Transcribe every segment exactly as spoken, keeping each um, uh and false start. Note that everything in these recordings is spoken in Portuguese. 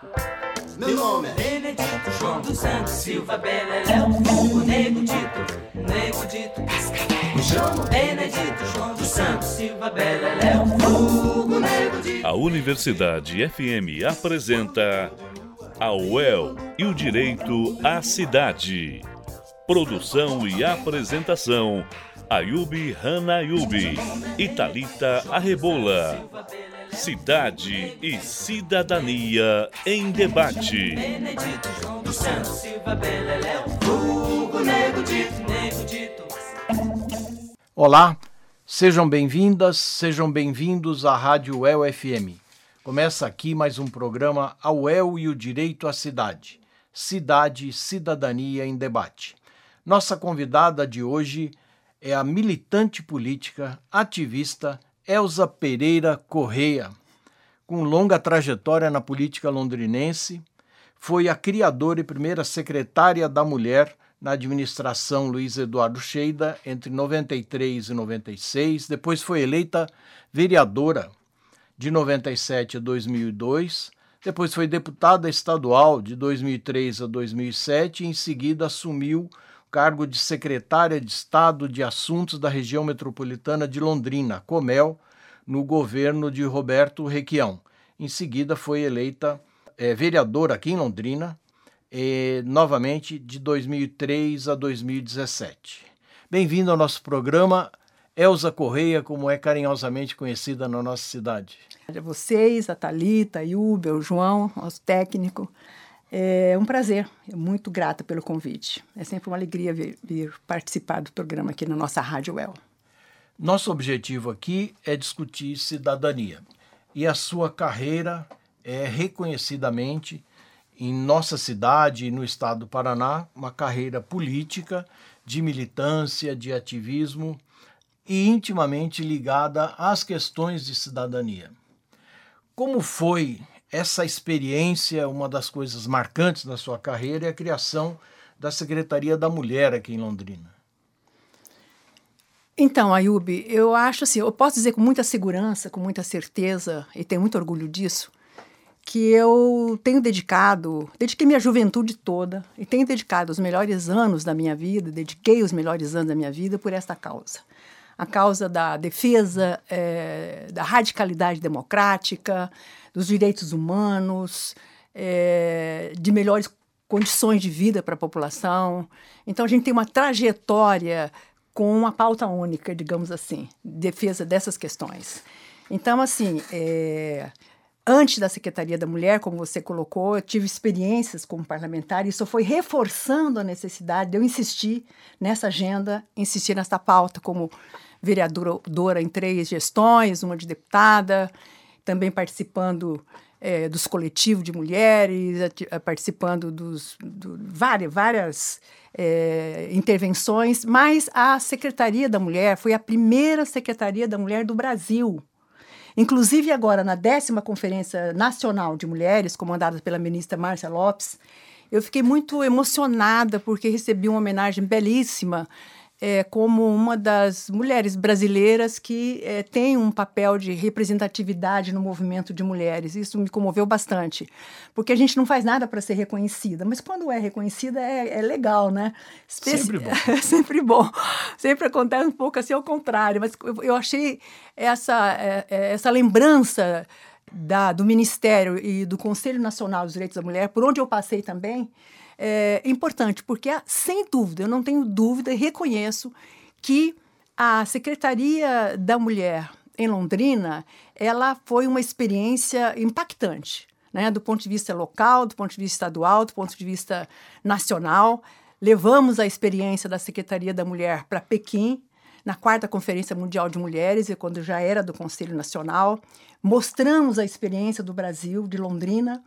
Meu nome é Benedito João dos Santos Silva Beleléu, o Nego Dito, Nego Dito. Me chamo Benedito João dos Santos Silva Beleléu, o Nego Dito. A Universidade F M apresenta a U E L e o Direito à Cidade. Produção e apresentação: Ayubi Hanayubi e Thalita Arrebola. Cidade e Cidadania em Debate. Benedito João dos Santos Silva Beleléu, o Nego Dito, Nego Dito. Olá, sejam bem-vindas, sejam bem-vindos à Rádio U E L F M. Começa aqui mais um programa A U E L e o Direito à Cidade. Cidade e Cidadania em Debate. Nossa convidada de hoje é a militante política, ativista Elza Pereira Correia. Com longa trajetória na política londrinense, foi a criadora e primeira secretária da Mulher na administração Luiz Eduardo Sheida entre noventa e três e noventa e seis, depois foi eleita vereadora de noventa e sete a dois mil e dois, depois foi deputada estadual de dois mil e três a dois mil e sete e em seguida assumiu o cargo de secretária de Estado de Assuntos da Região Metropolitana de Londrina, Comel, no governo de Roberto Requião. Em seguida foi eleita é, vereadora aqui em Londrina, e, novamente de dois mil e três a dois mil e dezessete. Bem-vindo ao nosso programa, Elza Correia, como é carinhosamente conhecida na nossa cidade. A vocês, a Thalita, a Yubi, o João, nosso técnico. É um prazer, muito grata pelo convite. É sempre uma alegria vir, vir participar do programa aqui na nossa Rádio U E L. Nosso objetivo aqui é discutir cidadania. E a sua carreira é reconhecidamente, em nossa cidade e no estado do Paraná, uma carreira política, de militância, de ativismo e intimamente ligada às questões de cidadania. Como foi essa experiência? Uma das coisas marcantes da sua carreira é a criação da Secretaria da Mulher aqui em Londrina. Então, Ayubi, eu acho assim, eu posso dizer com muita segurança, com muita certeza, e tenho muito orgulho disso, que eu tenho dedicado, dediquei minha juventude toda, e tenho dedicado os melhores anos da minha vida, dediquei os melhores anos da minha vida por esta causa. A causa da defesa, é, da radicalidade democrática, dos direitos humanos, é, de melhores condições de vida para a população. Então, a gente tem uma trajetória com uma pauta única, digamos assim, defesa dessas questões. Então, assim, é, antes da Secretaria da Mulher, como você colocou, eu tive experiências como parlamentar e isso foi reforçando a necessidade de eu insistir nessa agenda, insistir nessa pauta como vereadora em três gestões, uma de deputada, também participando é, dos coletivos de mulheres, participando dos do, várias, várias é, intervenções, mas a Secretaria da Mulher foi a primeira Secretaria da Mulher do Brasil. Inclusive agora, na décima Conferência Nacional de Mulheres, comandada pela ministra Márcia Lopes, eu fiquei muito emocionada porque recebi uma homenagem belíssima É, como uma das mulheres brasileiras que é, tem um papel de representatividade no movimento de mulheres. Isso me comoveu bastante, porque a gente não faz nada para ser reconhecida, mas quando é reconhecida é, é legal, né? Especi... Sempre bom. É sempre bom. Sempre acontece um pouco assim ao contrário, mas eu, eu achei essa, é, é, essa lembrança da, do Ministério e do Conselho Nacional dos Direitos da Mulher, por onde eu passei também, é importante, porque, sem dúvida, eu não tenho dúvida e reconheço que a Secretaria da Mulher em Londrina, ela foi uma experiência impactante, né? Do ponto de vista local, do ponto de vista estadual, do ponto de vista nacional. Levamos a experiência da Secretaria da Mulher para Pequim, na quarta Conferência Mundial de Mulheres, e quando já era do Conselho Nacional. Mostramos a experiência do Brasil, de Londrina,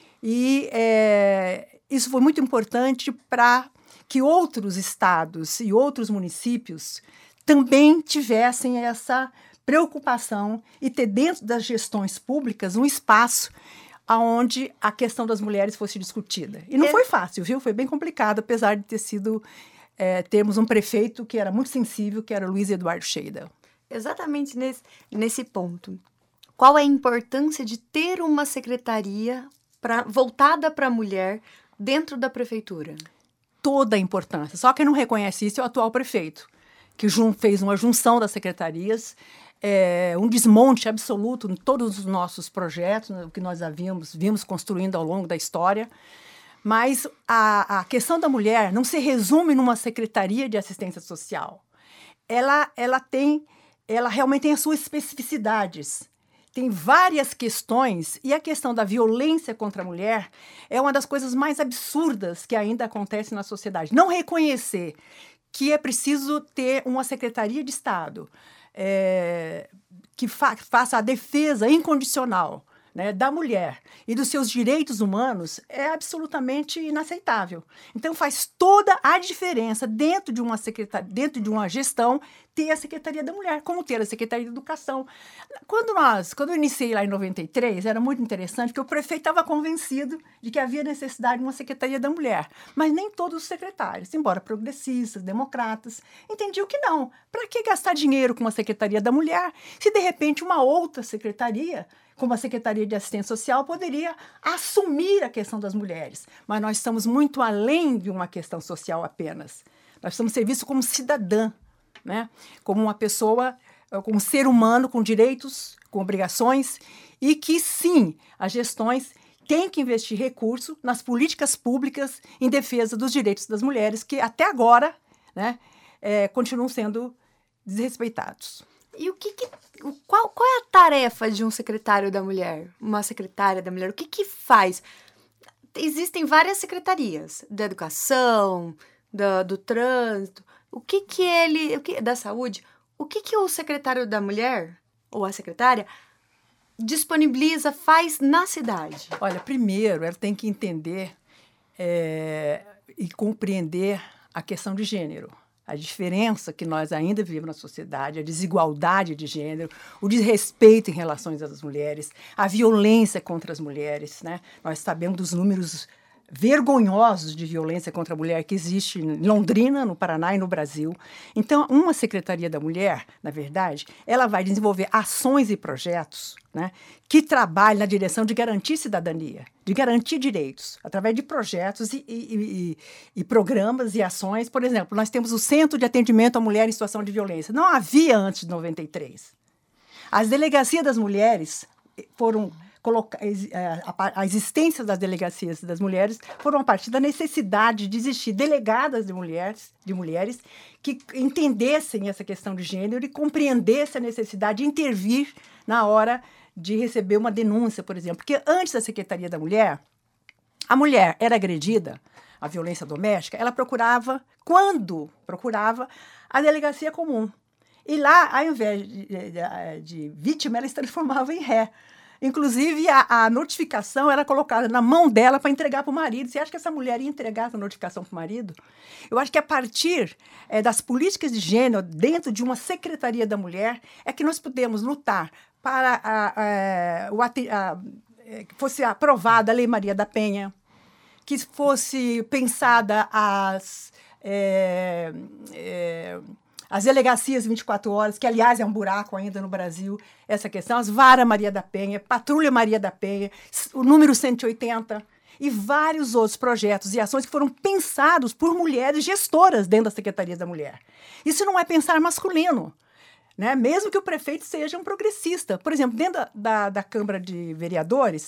e é, isso foi muito importante para que outros estados e outros municípios também tivessem essa preocupação e ter dentro das gestões públicas um espaço onde a questão das mulheres fosse discutida. E não é. foi fácil, viu? Foi bem complicado, apesar de ter sido, é, termos um prefeito que era muito sensível, que era Luiz Eduardo Sheida. Exatamente nesse, nesse ponto. Qual é a importância de ter uma secretaria pra, voltada para a mulher dentro da prefeitura? Toda a importância. Só quem não reconhece isso é o atual prefeito, que jun- fez uma junção das secretarias, é, um desmonte absoluto em todos os nossos projetos, né, o que nós havíamos, vimos construindo ao longo da história. Mas a, a questão da mulher não se resume numa secretaria de assistência social. Ela, ela, tem, ela realmente tem as suas especificidades. Tem várias questões, e a questão da violência contra a mulher é uma das coisas mais absurdas que ainda acontece na sociedade. Não reconhecer que é preciso ter uma secretaria de Estado é, que fa- faça a defesa incondicional, né, da mulher e dos seus direitos humanos é absolutamente inaceitável. Então, faz toda a diferença dentro de uma secretaria, dentro de uma gestão, ter a Secretaria da Mulher, como ter a Secretaria de Educação. Quando, nós, quando eu iniciei lá em noventa e três, era muito interessante, porque o prefeito estava convencido de que havia necessidade de uma Secretaria da Mulher, mas nem todos os secretários, embora progressistas, democratas, entendiam que não. Para que gastar dinheiro com uma Secretaria da Mulher, se de repente uma outra secretaria, como a Secretaria de Assistência Social, poderia assumir a questão das mulheres. Mas nós estamos muito além de uma questão social apenas. Nós estamos servidos como cidadã, né? Como uma pessoa, como um ser humano com direitos, com obrigações, e que, sim, as gestões têm que investir recursos nas políticas públicas em defesa dos direitos das mulheres, que até agora, né, é, continuam sendo desrespeitados. E o que, que qual, qual é a tarefa de um secretário da mulher? Uma secretária da mulher? O que que faz? Existem várias secretarias, da educação, da, do trânsito. O que que ele... O que, da saúde. O que que o secretário da mulher, ou a secretária, disponibiliza, faz na cidade? Olha, primeiro, ela tem que entender é, e compreender a questão de gênero. A diferença que nós ainda vivemos na sociedade, a desigualdade de gênero, o desrespeito em relação às mulheres, a violência contra as mulheres, né? Nós sabemos dos números vergonhosos de violência contra a mulher que existe em Londrina, no Paraná e no Brasil. Então, uma Secretaria da Mulher, na verdade, ela vai desenvolver ações e projetos, né, que trabalhem na direção de garantir cidadania, de garantir direitos, através de projetos e, e, e, e programas e ações. Por exemplo, nós temos o Centro de Atendimento à Mulher em Situação de Violência. Não havia antes de noventa e três. As delegacias das mulheres foram... Colocar, a existência das delegacias das mulheres foram a partir da necessidade de existir delegadas de mulheres, de mulheres que entendessem essa questão de gênero e compreendessem a necessidade de intervir na hora de receber uma denúncia, por exemplo. Porque antes da Secretaria da Mulher, a mulher era agredida, a violência doméstica, ela procurava, quando procurava, a delegacia comum. E lá, ao invés de, de, de vítima, ela se transformava em ré. Inclusive, a, a notificação era colocada na mão dela para entregar para o marido. Você acha que essa mulher ia entregar essa notificação para o marido? Eu acho que a partir é, das políticas de gênero, dentro de uma Secretaria da Mulher, é que nós podemos lutar para a, a, o, a, a, que fosse aprovada a Lei Maria da Penha, que fosse pensada as... É, é, As delegacias vinte e quatro horas, que, aliás, é um buraco ainda no Brasil, essa questão, as Vara Maria da Penha, Patrulha Maria da Penha, o número cento e oitenta, e vários outros projetos e ações que foram pensados por mulheres gestoras dentro da Secretaria da Mulher. Isso não é pensar masculino, né? Mesmo que o prefeito seja um progressista. Por exemplo, dentro da, da, da Câmara de Vereadores,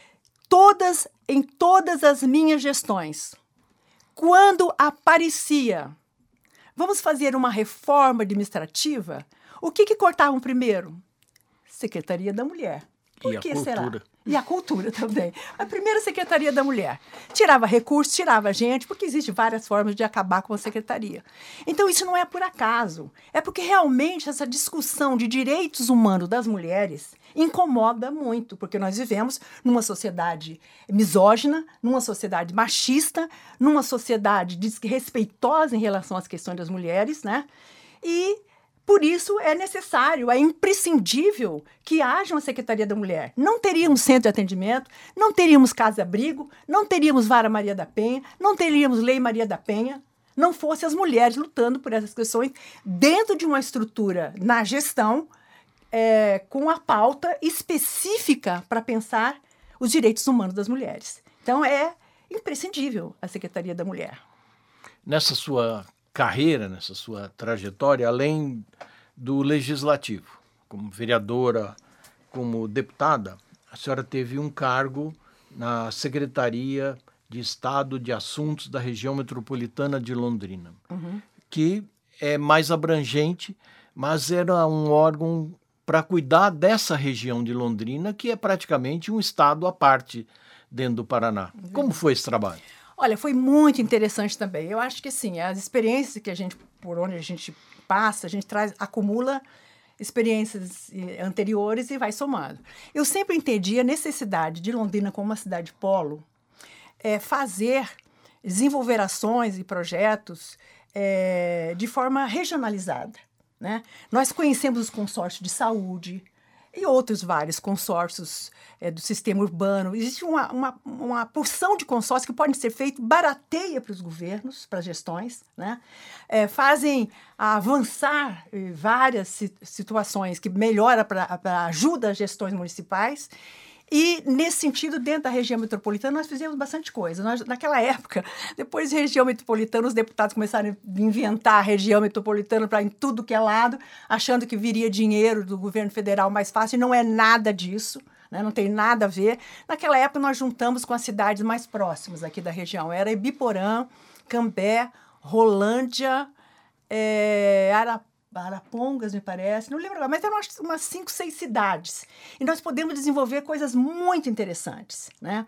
todas, em todas as minhas gestões, quando aparecia... Vamos fazer uma reforma administrativa? O que que cortavam primeiro? Secretaria da Mulher. Por e que a cultura. será? E a cultura também. A primeira Secretaria da Mulher. Tirava recursos, tirava gente, porque existem várias formas de acabar com a secretaria. Então, isso não é por acaso. É porque realmente essa discussão de direitos humanos das mulheres incomoda muito, porque nós vivemos numa sociedade misógina, numa sociedade machista, numa sociedade desrespeitosa em relação às questões das mulheres, né? E... por isso, é necessário, é imprescindível que haja uma Secretaria da Mulher. Não teríamos centro de atendimento, não teríamos casa-abrigo, não teríamos Vara Maria da Penha, não teríamos Lei Maria da Penha, não fossem as mulheres lutando por essas questões dentro de uma estrutura na gestão, é, com a pauta específica para pensar os direitos humanos das mulheres. Então, é imprescindível a Secretaria da Mulher. Nessa sua carreira, nessa sua trajetória, além do Legislativo, como vereadora, como deputada, a senhora teve um cargo na Secretaria de Estado de Assuntos da Região Metropolitana de Londrina, uhum. que é mais abrangente, mas era um órgão para cuidar dessa região de Londrina, que é praticamente um estado à parte dentro do Paraná. Uhum. Como foi esse trabalho? Olha, foi muito interessante também. Eu acho que, sim, as experiências que a gente, por onde a gente passa, a gente traz, acumula experiências anteriores e vai somando. Eu sempre entendi a necessidade de Londrina como uma cidade polo, é, fazer, desenvolver ações e projetos é, de forma regionalizada, né? Nós conhecemos os consórcios de saúde e outros vários consórcios é, do sistema urbano. Existe uma, uma, uma porção de consórcios que podem ser feitos, barateia para os governos, para as gestões, né? É, fazem avançar várias situações que melhoram para ajuda as gestões municipais. E, nesse sentido, dentro da região metropolitana, nós fizemos bastante coisa. Nós, naquela época, depois de região metropolitana, os deputados começaram a inventar a região metropolitana para em tudo que é lado, achando que viria dinheiro do governo federal mais fácil, e não é nada disso, né? Não tem nada a ver. Naquela época, nós juntamos com as cidades mais próximas aqui da região. Era Ibiporã, Cambé, Rolândia, é, Arapongas, Arapongas, me parece, não lembro agora, mas eram umas cinco, seis cidades. E nós podemos desenvolver coisas muito interessantes, né?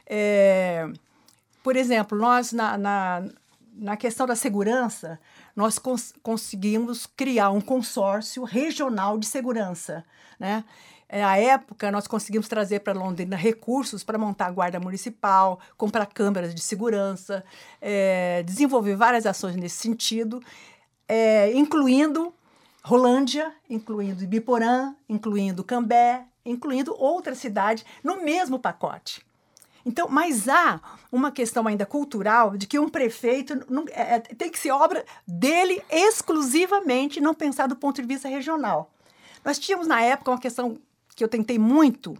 É, por exemplo, nós, na, na, na questão da segurança, nós cons- conseguimos criar um consórcio regional de segurança, né? É, à época, nós conseguimos trazer para Londrina recursos para montar a guarda municipal, comprar câmeras de segurança, é, desenvolver várias ações nesse sentido, é, incluindo Rolândia, incluindo Ibiporã, incluindo Cambé, incluindo outras cidades no mesmo pacote. Então, mas há uma questão ainda cultural de que um prefeito não, é, tem que ser obra dele exclusivamente, não pensar do ponto de vista regional. Nós tínhamos, na época, uma questão que eu tentei muito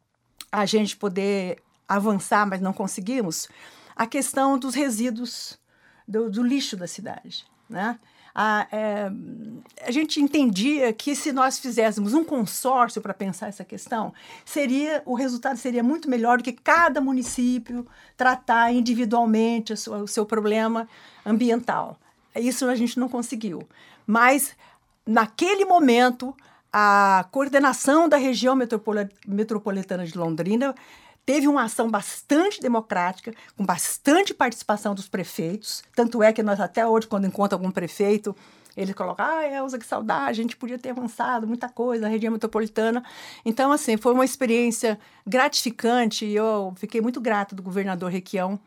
a gente poder avançar, mas não conseguimos, a questão dos resíduos, do, do lixo da cidade, né? A, é, a gente entendia que se nós fizéssemos um consórcio para pensar essa questão, seria, o resultado seria muito melhor do que cada município tratar individualmente o seu, o seu problema ambiental. Isso a gente não conseguiu. Mas, naquele momento, a coordenação da região metropol- metropolitana de Londrina teve uma ação bastante democrática, com bastante participação dos prefeitos. Tanto é que nós até hoje, quando encontra algum prefeito, ele coloca, ah, Elza, que saudade, a gente podia ter avançado muita coisa na região metropolitana. Então, assim, foi uma experiência gratificante e eu fiquei muito grata do governador Requião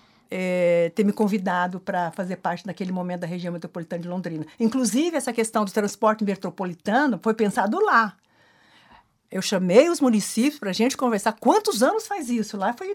é, ter me convidado para fazer parte naquele momento da região metropolitana de Londrina. Inclusive, essa questão do transporte metropolitano foi pensado lá. Eu chamei os municípios para a gente conversar. Quantos anos faz isso? Lá foi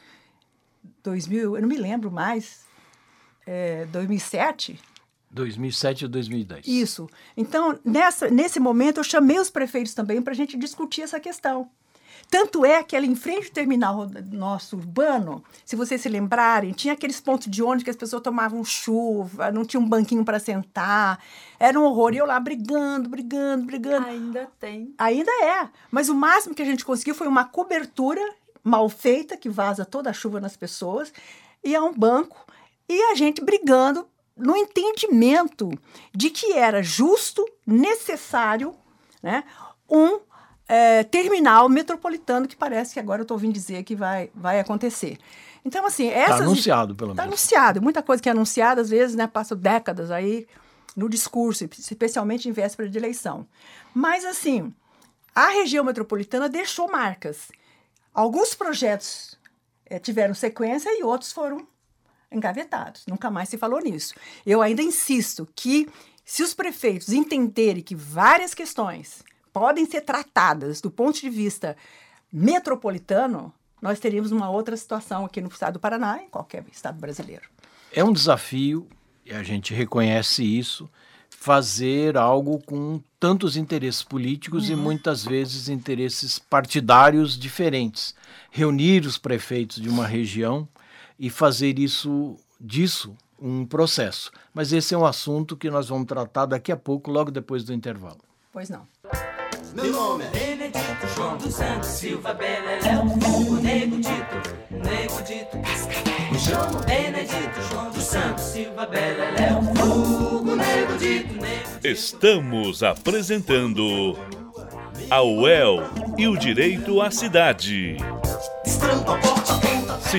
dois mil, eu não me lembro mais, é, dois mil e sete? dois mil e sete ou dois mil e dez. Isso. Então, nessa, nesse momento, eu chamei os prefeitos também para a gente discutir essa questão. Tanto é que ali em frente ao terminal nosso urbano, se vocês se lembrarem, tinha aqueles pontos de ônibus que as pessoas tomavam chuva, não tinha um banquinho para sentar, era um horror. E eu lá brigando, brigando, brigando. Ainda tem. Ainda é. Mas o máximo que a gente conseguiu foi uma cobertura mal feita, que vaza toda a chuva nas pessoas, e a um banco, e a gente brigando no entendimento de que era justo, necessário, né, um É, terminal metropolitano, que parece que agora eu estou ouvindo dizer que vai, vai acontecer. Então, assim... Está anunciado, pelo menos. Está anunciado. Muita coisa que é anunciada, às vezes, né, passa décadas aí no discurso, especialmente em véspera de eleição. Mas, assim, a região metropolitana deixou marcas. Alguns projetos é, tiveram sequência e outros foram engavetados. Nunca mais se falou nisso. Eu ainda insisto que, se os prefeitos entenderem que várias questões podem ser tratadas do ponto de vista metropolitano, nós teríamos uma outra situação aqui no estado do Paraná e em qualquer estado brasileiro. É um desafio, e a gente reconhece isso, fazer algo com tantos interesses políticos uhum. e muitas vezes interesses partidários diferentes. Reunir os prefeitos de uma região e fazer isso disso um processo. Mas esse é um assunto que nós vamos tratar daqui a pouco, logo depois do intervalo. Pois não. Meu nome é Benedito João dos Santos Silva Beleléu, o Nego Dito, Nego Dito. Me chamo Benedito João dos Santos Silva Beleléu, o Nego Dito, Nego Dito. Estamos apresentando a U E L e o direito à cidade.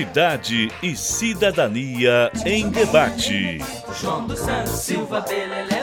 Cidade e cidadania em debate. João dos Santos Silva Beleléu.